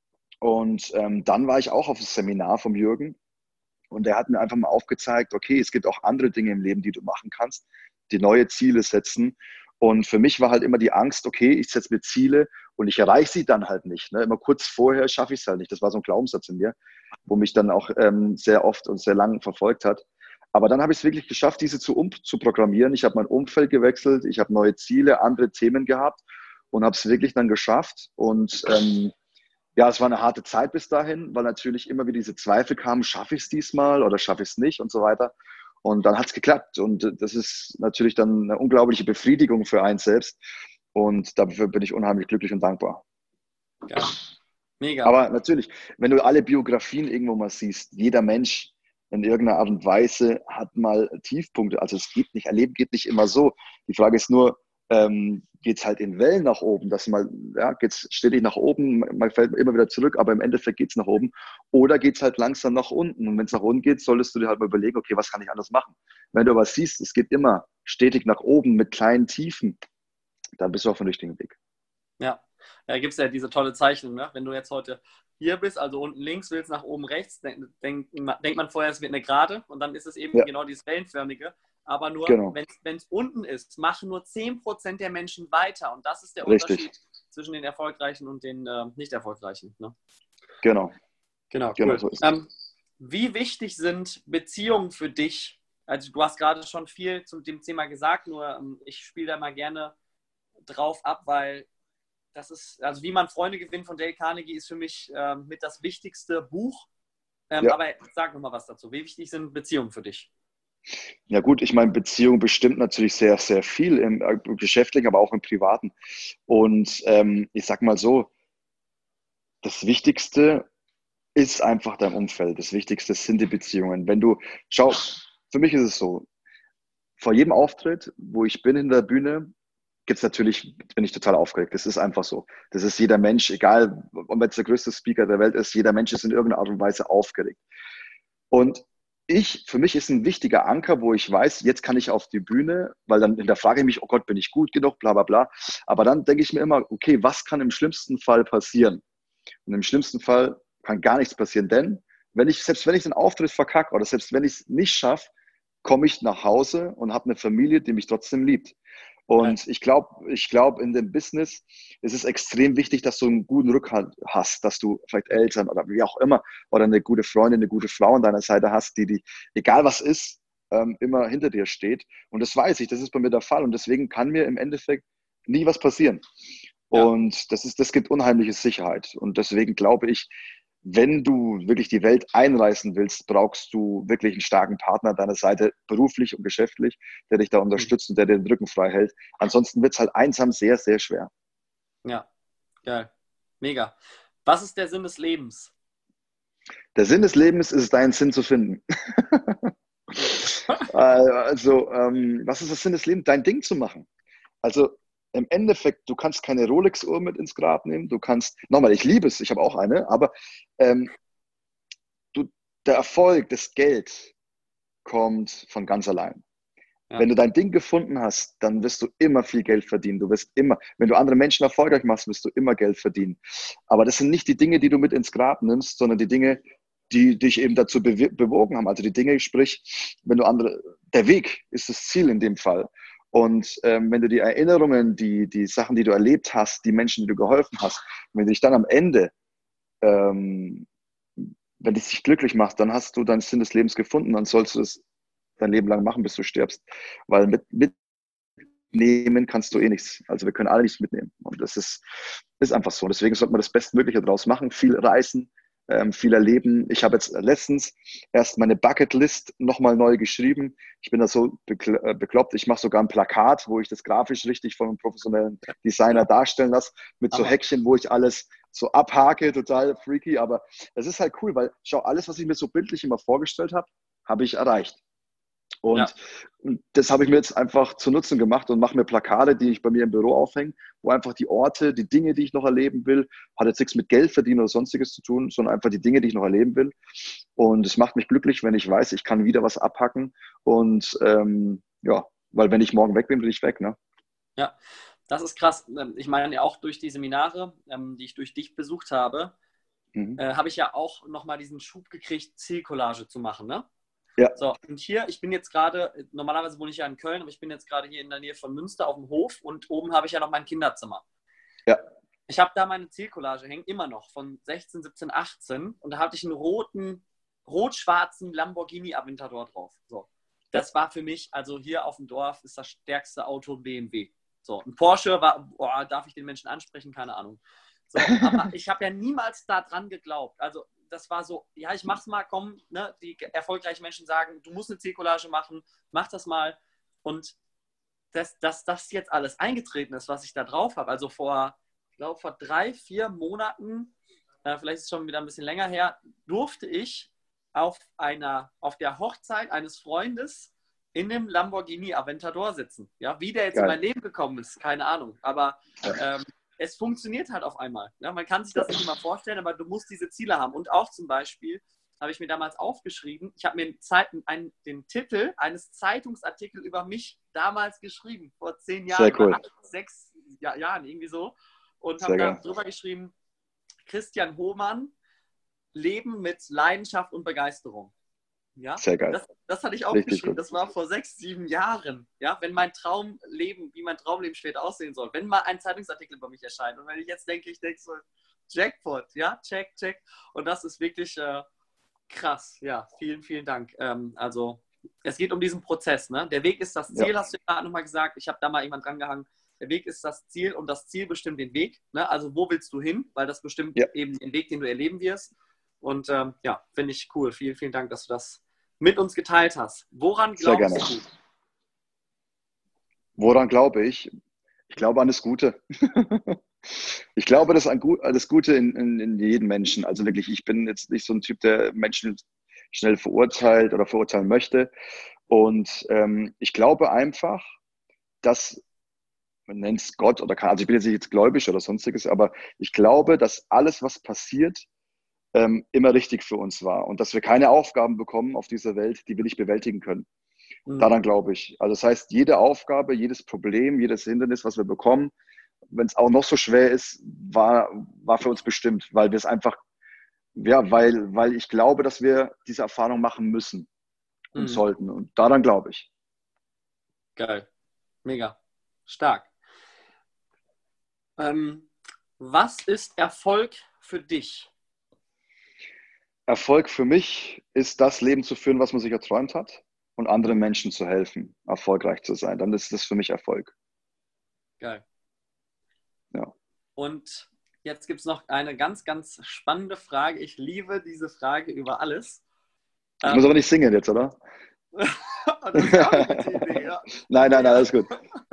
Und dann war ich auch auf das Seminar vom Jürgen und der hat mir einfach mal aufgezeigt, okay, es gibt auch andere Dinge im Leben, die du machen kannst, die neue Ziele setzen. Und für mich war halt immer die Angst, okay, ich setze mir Ziele und ich erreiche sie dann halt nicht. Ne? Immer kurz vorher schaffe ich es halt nicht. Das war so ein Glaubenssatz in mir, wo mich dann auch sehr oft und sehr lang verfolgt hat. Aber dann habe ich es wirklich geschafft, diese zu programmieren. Ich habe mein Umfeld gewechselt, ich habe neue Ziele, andere Themen gehabt und habe es wirklich dann geschafft. Und ja, es war eine harte Zeit bis dahin, weil natürlich immer wieder diese Zweifel kamen, schaffe ich es diesmal oder schaffe ich es nicht und so weiter. Und dann hat es geklappt. Und das ist natürlich dann eine unglaubliche Befriedigung für einen selbst. Und dafür bin ich unheimlich glücklich und dankbar. Ja, mega. Aber natürlich, wenn du alle Biografien irgendwo mal siehst, jeder Mensch in irgendeiner Art und Weise hat mal Tiefpunkte. Also es geht nicht, Erleben geht nicht immer so. Die Frage ist nur, geht es halt in Wellen nach oben, dass mal, ja, geht es stetig nach oben, man fällt immer wieder zurück, aber im Endeffekt geht es nach oben. Oder geht es halt langsam nach unten. Und wenn es nach unten geht, solltest du dir halt mal überlegen, okay, was kann ich anders machen? Wenn du aber siehst, es geht immer stetig nach oben mit kleinen Tiefen, dann bist du auf dem richtigen Weg. Ja, da gibt es ja diese tolle Zeichnung, ne? Wenn du jetzt heute hier bist, also unten links, willst nach oben rechts, denkt man vorher, es wird eine Gerade und dann ist es eben Ja, genau dieses Wellenförmige. Aber nur, genau, wenn es unten ist, machen nur 10% der Menschen weiter. Und das ist der richtig, Unterschied zwischen den Erfolgreichen und den nicht Erfolgreichen. Ne? genau, Genau, genau cool. so ist es. Wie wichtig sind Beziehungen für dich? Also du hast gerade schon viel zu dem Thema gesagt, nur ich spiele da mal gerne drauf ab, weil das ist, also Wie man Freunde gewinnt von Dale Carnegie ist für mich mit das wichtigste Buch. Ja. Aber sag nochmal was dazu. Wie wichtig sind Beziehungen für dich? Ja gut, ich meine, Beziehung bestimmt natürlich sehr, sehr viel im Geschäftlichen, aber auch im Privaten. Und ich sag mal so, das Wichtigste ist einfach dein Umfeld. Das Wichtigste sind die Beziehungen. Wenn du, schau, für mich ist es so, vor jedem Auftritt, wo ich bin in der Bühne, bin ich total aufgeregt. Das ist einfach so. Das ist jeder Mensch, egal, ob jetzt der größte Speaker der Welt ist, jeder Mensch ist in irgendeiner Art und Weise aufgeregt. Und für mich ist ein wichtiger Anker, wo ich weiß, jetzt kann ich auf die Bühne, weil dann hinterfrage ich mich, oh Gott, bin ich gut genug, bla bla bla. Aber dann denke ich mir immer, okay, was kann im schlimmsten Fall passieren? Und im schlimmsten Fall kann gar nichts passieren, denn selbst wenn ich den Auftritt verkacke oder selbst wenn ich es nicht schaffe, komme ich nach Hause und habe eine Familie, die mich trotzdem liebt. Geil. Und ich glaube, in dem Business ist es extrem wichtig, dass du einen guten Rückhalt hast, dass du vielleicht Eltern oder wie auch immer oder eine gute Freundin, eine gute Frau an deiner Seite hast, die egal was ist, immer hinter dir steht. Und das weiß ich, das ist bei mir der Fall. Und deswegen kann mir im Endeffekt nie was passieren. Ja, Und das gibt unheimliche Sicherheit. Und deswegen glaube ich, wenn du wirklich die Welt einreißen willst, brauchst du wirklich einen starken Partner an deiner Seite, beruflich und geschäftlich, der dich da unterstützt und der dir den Rücken frei hält. Ansonsten wird es halt einsam sehr, sehr schwer. ja, geil. Mega. Was ist der Sinn des Lebens? Der Sinn des Lebens ist es, deinen Sinn zu finden. Also, was ist der Sinn des Lebens? Dein Ding zu machen. Also im Endeffekt, du kannst keine Rolex-Uhr mit ins Grab nehmen. Du kannst, nochmal, ich liebe es, ich habe auch eine, aber ähm, du, der Erfolg, das Geld kommt von ganz allein. Wenn Ja, du dein Ding gefunden hast, dann wirst du immer viel Geld verdienen. Du wirst immer, wenn du andere Menschen erfolgreich machst, wirst du immer Geld verdienen. Aber das sind nicht die Dinge, die du mit ins Grab nimmst, sondern die Dinge, die dich eben dazu bewogen haben. Also die Dinge, sprich, wenn du andere, der Weg ist das Ziel in dem Fall. Und wenn du die Erinnerungen, die Sachen, die du erlebt hast, die Menschen, die du geholfen hast, wenn du dich dann am Ende, ähm, wenn es dich glücklich macht, dann hast du deinen Sinn des Lebens gefunden, dann sollst du es dein Leben lang machen, bis du stirbst. Weil mitnehmen kannst du eh nichts. Also wir können alle nichts mitnehmen. Und ist einfach so. Deswegen sollte man das Bestmögliche daraus machen. Viel reisen, viel erleben. Ich habe jetzt letztens erst meine Bucketlist nochmal neu geschrieben. Ich bin da so bekloppt. Ich mache sogar ein Plakat, wo ich das grafisch richtig von einem professionellen Designer darstellen lasse, mit so Hammer. Häkchen, wo ich alles so abhake, total freaky. Aber es ist halt cool, weil schau, alles, was ich mir so bildlich immer vorgestellt habe, habe ich erreicht. Und Ja, das habe ich mir jetzt einfach zu Nutzen gemacht und mache mir Plakate, die ich bei mir im Büro aufhänge, wo einfach die Orte, die Dinge, die ich noch erleben will, hat jetzt nichts mit Geld verdienen oder sonstiges zu tun, sondern einfach die Dinge, die ich noch erleben will. Und es macht mich glücklich, wenn ich weiß, ich kann wieder was abhacken. Und ja, weil wenn ich morgen weg bin, bin ich weg. Ne? ja. Das ist krass. Ich meine, auch durch die Seminare, die ich durch dich besucht habe, habe ich ja auch nochmal diesen Schub gekriegt, Zielcollage zu machen, ne? Ja, So, und hier, ich bin jetzt gerade, normalerweise wohne ich ja in Köln, aber ich bin jetzt gerade hier in der Nähe von Münster auf dem Hof und oben habe ich ja noch mein Kinderzimmer. ja, Ich habe da meine Zielcollage hängen, immer noch, von 16, 17, 18 und da hatte ich einen rot-schwarzen Lamborghini Aventador drauf. So. Das war für mich, also hier auf dem Dorf ist das stärkste Auto BMW. So, ein Porsche war, boah, darf ich den Menschen ansprechen? Keine Ahnung. So, aber ich habe ja niemals daran geglaubt. Also das war so, ja, ich mach's mal, komm, ne? Die erfolgreichen Menschen sagen, du musst eine Zielcollage machen, mach das mal. Und dass das jetzt alles eingetreten ist, was ich da drauf habe, also ich glaube vor 3, 4 Monaten, vielleicht ist es schon wieder ein bisschen länger her, durfte ich auf der Hochzeit eines Freundes in dem Lamborghini Aventador sitzen. Ja, wie der jetzt in geil. mein Leben gekommen ist, keine Ahnung. Aber es funktioniert halt auf einmal. Ja, man kann sich das nicht immer vorstellen, aber du musst diese Ziele haben. Und auch zum Beispiel habe ich mir damals aufgeschrieben, ich habe mir den Titel eines Zeitungsartikels über mich damals geschrieben, vor 10 Jahren, Sehr cool. 8, 6 Jahren, irgendwie so. Und habe Sehr da geil. drüber geschrieben, Christian Hohmann, Leben mit Leidenschaft und Begeisterung. Ja, Sehr geil. das hatte ich Richtig aufgeschrieben. gut. Das war vor 6, 7 Jahren. Ja, wie mein Traumleben später aussehen soll. Wenn mal ein Zeitungsartikel über mich erscheint. Und wenn ich jetzt denke, so, Jackpot, ja, check. Und das ist wirklich krass. Ja, vielen, vielen Dank. Also, es geht um diesen Prozess. Ne? Der Weg ist das Ziel, Ja. hast du gerade nochmal gesagt. Ich habe da mal irgendwann dran gehangen. Der Weg ist das Ziel und das Ziel bestimmt den Weg. Ne? Also, wo willst du hin? Weil das bestimmt eben den Weg, den du erleben wirst. Und ja, finde ich cool. Vielen, vielen Dank, dass du das mit uns geteilt hast. Woran glaubst du? Woran glaube ich? Ich glaube an das Gute. Ich glaube, das Gute in jedem Menschen. Also wirklich, ich bin jetzt nicht so ein Typ, der Menschen schnell verurteilt oder verurteilen möchte. Und ich glaube einfach, dass, man nennt es Gott oder kann, also ich bin jetzt nicht gläubig oder sonstiges, aber ich glaube, dass alles, was passiert, immer richtig für uns war und dass wir keine Aufgaben bekommen auf dieser Welt, die wir nicht bewältigen können. Daran glaube ich. Also das heißt, jede Aufgabe, jedes Problem, jedes Hindernis, was wir bekommen, wenn es auch noch so schwer ist, war für uns bestimmt, weil wir es einfach, ja, weil ich glaube, dass wir diese Erfahrung machen müssen und sollten. Und daran glaube ich. Geil. Mega. Stark. Was ist Erfolg für dich? Erfolg für mich ist das Leben zu führen, was man sich erträumt hat und anderen Menschen zu helfen, erfolgreich zu sein. Dann ist das für mich Erfolg. Geil. Ja. Und jetzt gibt es noch eine ganz, ganz spannende Frage. Ich liebe diese Frage über alles. Ich muss aber nicht singen jetzt, oder? Das ist ja auch eine gute Idee, ja. Nein, alles gut.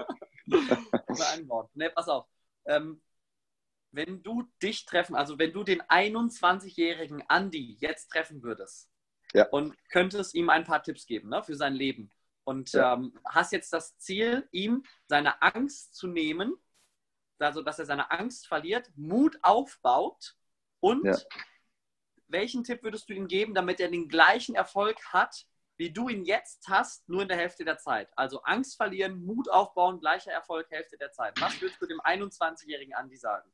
Ne, pass auf. Wenn du dich treffen, also wenn du den 21-jährigen Andi jetzt treffen würdest und könntest ihm ein paar Tipps geben, ne, für sein Leben und hast jetzt das Ziel, ihm seine Angst zu nehmen, also dass er seine Angst verliert, Mut aufbaut und welchen Tipp würdest du ihm geben, damit er den gleichen Erfolg hat, wie du ihn jetzt hast, nur in der Hälfte der Zeit? Also Angst verlieren, Mut aufbauen, gleicher Erfolg, Hälfte der Zeit. Was würdest du dem 21-jährigen Andi sagen?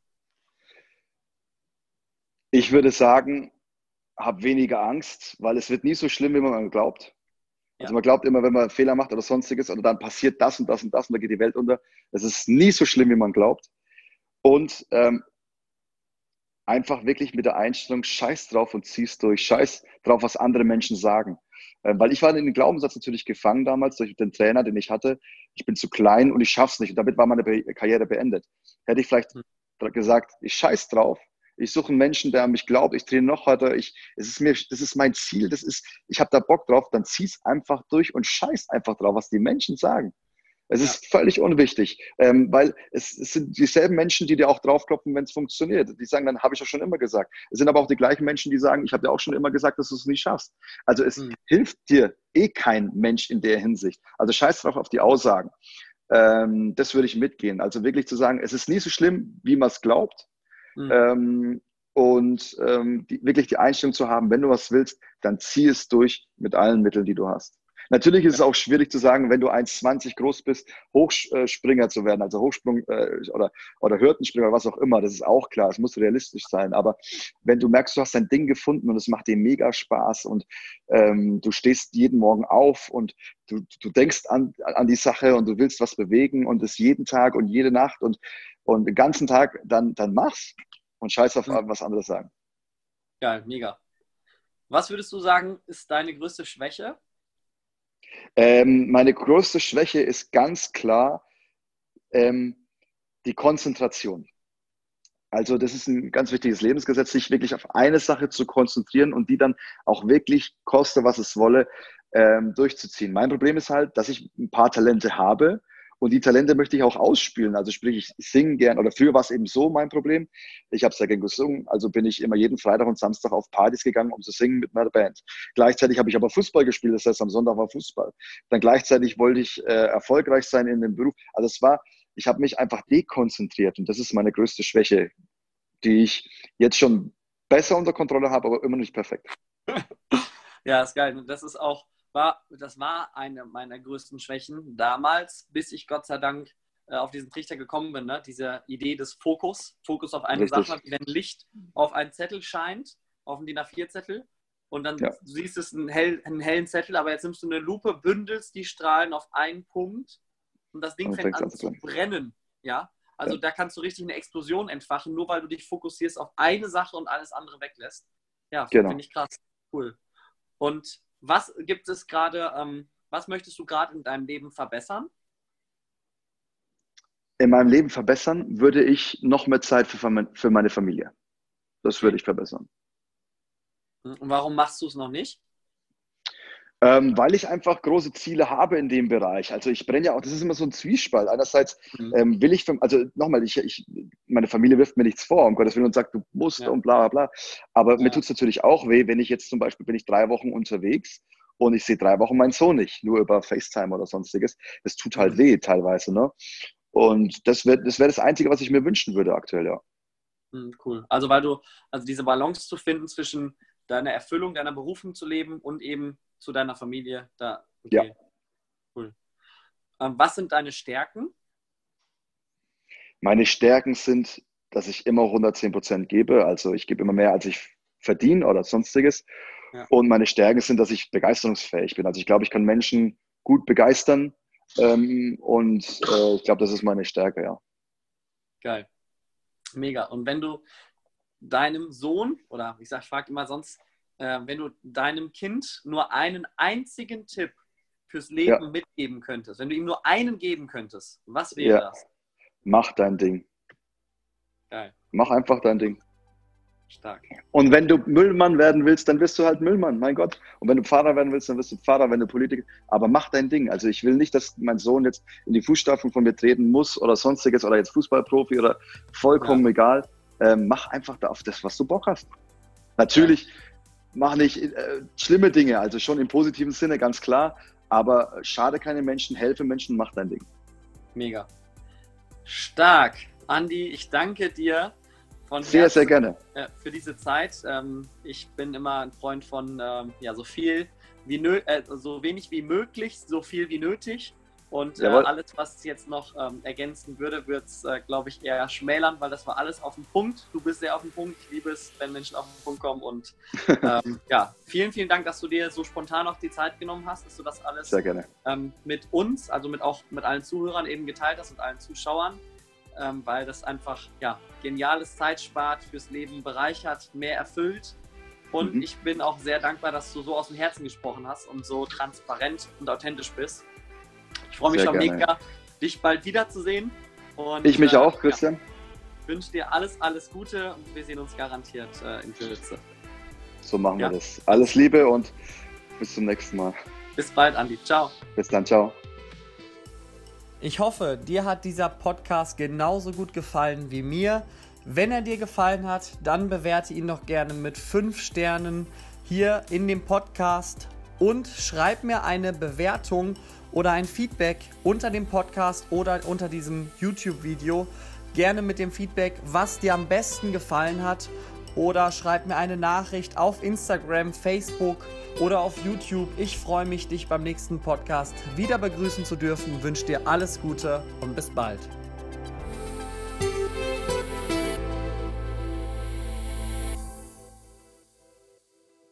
Ich würde sagen, hab weniger Angst, weil es wird nie so schlimm, wie man glaubt. Also man glaubt immer, wenn man einen Fehler macht oder sonstiges, oder dann passiert das und das und das und da geht die Welt unter. Es ist nie so schlimm, wie man glaubt. Und einfach wirklich mit der Einstellung, scheiß drauf und zieh's durch, scheiß drauf, was andere Menschen sagen. Weil ich war in den Glaubenssatz natürlich gefangen damals durch den Trainer, den ich hatte. Ich bin zu klein und ich schaff's nicht. Und damit war meine Karriere beendet. Hätte ich vielleicht gesagt, ich scheiß drauf. Ich suche einen Menschen, der an mich glaubt. Ich trainiere noch weiter. Das ist mein Ziel. Ich habe da Bock drauf. Dann zieh's einfach durch und scheiß einfach drauf, was die Menschen sagen. Es ist völlig unwichtig, weil es sind dieselben Menschen, die dir auch draufklopfen, wenn es funktioniert. Die sagen, dann habe ich doch schon immer gesagt. Es sind aber auch die gleichen Menschen, die sagen, ich habe dir auch schon immer gesagt, dass du es nicht schaffst. Also es hilft dir kein Mensch in der Hinsicht. Also scheiß drauf auf die Aussagen. Das würde ich mitgehen. Also wirklich zu sagen, es ist nie so schlimm, wie man es glaubt. Wirklich die Einstellung zu haben, wenn du was willst, dann zieh es durch mit allen Mitteln, die du hast. Natürlich ist es auch schwierig zu sagen, wenn du 1,20 groß bist, Hochspringer zu werden, also Hochsprung oder Hürdenspringer oder was auch immer, das ist auch klar, es muss realistisch sein. Aber wenn du merkst, du hast dein Ding gefunden und es macht dir mega Spaß und du stehst jeden Morgen auf und du denkst an die Sache und du willst was bewegen und es jeden Tag und jede Nacht und den ganzen Tag, dann mach's und scheiß auf was andere sagen. Geil, mega. Was würdest du sagen, ist deine größte Schwäche? Meine größte Schwäche ist ganz klar die Konzentration. Also das ist ein ganz wichtiges Lebensgesetz, sich wirklich auf eine Sache zu konzentrieren und die dann auch wirklich, koste was es wolle, durchzuziehen. Mein Problem ist halt, dass ich ein paar Talente habe und die Talente möchte ich auch ausspielen. Also sprich, ich singe gern oder früher war es eben so mein Problem. Ich habe sehr gern gesungen, also bin ich immer jeden Freitag und Samstag auf Partys gegangen, um zu singen mit meiner Band. Gleichzeitig habe ich aber Fußball gespielt, das heißt am Sonntag war Fußball. Dann gleichzeitig wollte ich erfolgreich sein in dem Beruf. Also ich habe mich einfach dekonzentriert und das ist meine größte Schwäche, die ich jetzt schon besser unter Kontrolle habe, aber immer nicht perfekt. Ja, ist geil. Das war eine meiner größten Schwächen damals, bis ich Gott sei Dank auf diesen Trichter gekommen bin. Ne? Diese Idee des Fokus auf eine Richtig. Sache, wenn Licht auf einen Zettel scheint, auf einen DIN A4-Zettel, und dann Ja. siehst du einen hellen Zettel, aber jetzt nimmst du eine Lupe, bündelst die Strahlen auf einen Punkt und das Ding Und fängt fängst an zu brennen. Ja? Also Ja. da kannst du richtig eine Explosion entfachen, nur weil du dich fokussierst auf eine Sache und alles andere weglässt. Ja, Genau. finde ich krass. Cool. Und was gibt es gerade, was möchtest du gerade in deinem Leben verbessern? In meinem Leben verbessern würde ich noch mehr Zeit für meine Familie. Das würde ich verbessern. Und warum machst du es noch nicht? Weil ich einfach große Ziele habe in dem Bereich. Also ich brenne ja auch, das ist immer so ein Zwiespalt. Einerseits will ich, also nochmal, meine Familie wirft mir nichts vor, um Gottes Willen, und sagt, du musst und bla bla bla. Aber mir tut es natürlich auch weh, wenn ich jetzt zum Beispiel, bin ich 3 Wochen unterwegs und ich sehe 3 Wochen meinen Sohn nicht, nur über FaceTime oder sonstiges. Das tut halt weh teilweise, ne? Und das wäre das Einzige, was ich mir wünschen würde aktuell, ja. Cool. Also diese Balance zu finden zwischen deiner Erfüllung, deiner Berufung zu leben und eben zu deiner Familie, da, okay. Ja. Cool. Was sind deine Stärken? Meine Stärken sind, dass ich immer 110% gebe. Also ich gebe immer mehr, als ich verdiene oder sonstiges. Ja. Und meine Stärken sind, dass ich begeisterungsfähig bin. Also ich glaube, ich kann Menschen gut begeistern. Ich glaube, das ist meine Stärke, ja. Geil. Mega. Und wenn du deinem Sohn, oder ich frage immer sonst, wenn du deinem Kind nur einen einzigen Tipp fürs Leben mitgeben könntest, wenn du ihm nur einen geben könntest, was wäre das? Mach dein Ding. Geil. Mach einfach dein Ding. Stark. Und wenn du Müllmann werden willst, dann wirst du halt Müllmann, mein Gott. Und wenn du Pfarrer werden willst, dann wirst du Pfarrer, wenn du Politiker. Aber mach dein Ding. Also ich will nicht, dass mein Sohn jetzt in die Fußstapfen von mir treten muss oder sonstiges oder jetzt Fußballprofi oder vollkommen egal. Mach einfach auf das, was du Bock hast. Natürlich mach nicht schlimme Dinge, also schon im positiven Sinne, ganz klar. Aber schade keine Menschen, helfe Menschen, mach dein Ding. Mega. Stark. Andi, ich danke dir von sehr, Herzen, sehr gerne für diese Zeit. Ich bin immer ein Freund von so wenig wie möglich, so viel wie nötig. Und alles, was jetzt noch ergänzen würde, wird es, glaube ich, eher schmälern, weil das war alles auf den Punkt. Du bist sehr auf den Punkt. Ich liebe es, wenn Menschen auf den Punkt kommen. Und vielen, vielen Dank, dass du dir so spontan noch die Zeit genommen hast, dass du das alles sehr gerne mit uns, also mit allen Zuhörern eben geteilt hast und allen Zuschauern, weil das einfach geniales Zeit spart, fürs Leben bereichert, mehr erfüllt. Und ich bin auch sehr dankbar, dass du so aus dem Herzen gesprochen hast und so transparent und authentisch bist. Ich freue mich schon mega, dich bald wiederzusehen. Und, ich mich auch, Christian. Ich wünsche dir alles, alles Gute und wir sehen uns garantiert in Kürze. So machen wir das. Alles Liebe und bis zum nächsten Mal. Bis bald, Andi. Ciao. Bis dann, ciao. Ich hoffe, dir hat dieser Podcast genauso gut gefallen wie mir. Wenn er dir gefallen hat, dann bewerte ihn doch gerne mit 5 Sternen hier in dem Podcast und schreib mir eine Bewertung oder ein Feedback unter dem Podcast oder unter diesem YouTube-Video. Gerne mit dem Feedback, was dir am besten gefallen hat oder schreib mir eine Nachricht auf Instagram, Facebook oder auf YouTube. Ich freue mich, dich beim nächsten Podcast wieder begrüßen zu dürfen. Wünsche dir alles Gute und bis bald.